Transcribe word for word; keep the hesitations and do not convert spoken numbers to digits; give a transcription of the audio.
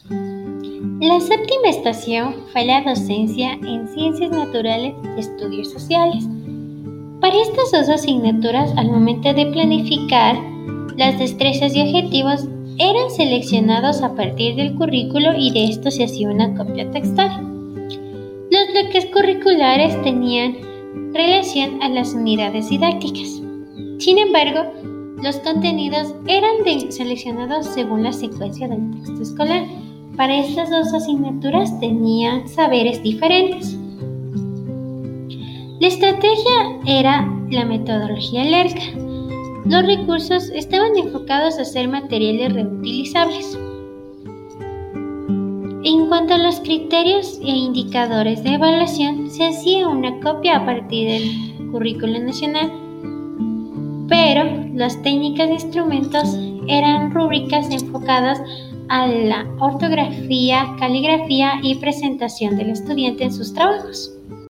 La séptima estación fue la docencia en Ciencias Naturales y Estudios Sociales. Para estas dos asignaturas, al momento de planificar, las destrezas y objetivos eran seleccionados a partir del currículo y de esto se hacía una copia textual. Los bloques curriculares tenían relación a las unidades didácticas. Sin embargo, los contenidos eran de- seleccionados según la secuencia del texto escolar. Para estas dos asignaturas tenían saberes diferentes. La estrategia era la metodología L E R C A. Los recursos estaban enfocados a hacer materiales reutilizables. En cuanto a los criterios e indicadores de evaluación, se hacía una copia a partir del currículo nacional, pero las técnicas de instrumentos eran rúbricas enfocadas a la ortografía, caligrafía y presentación del estudiante en sus trabajos.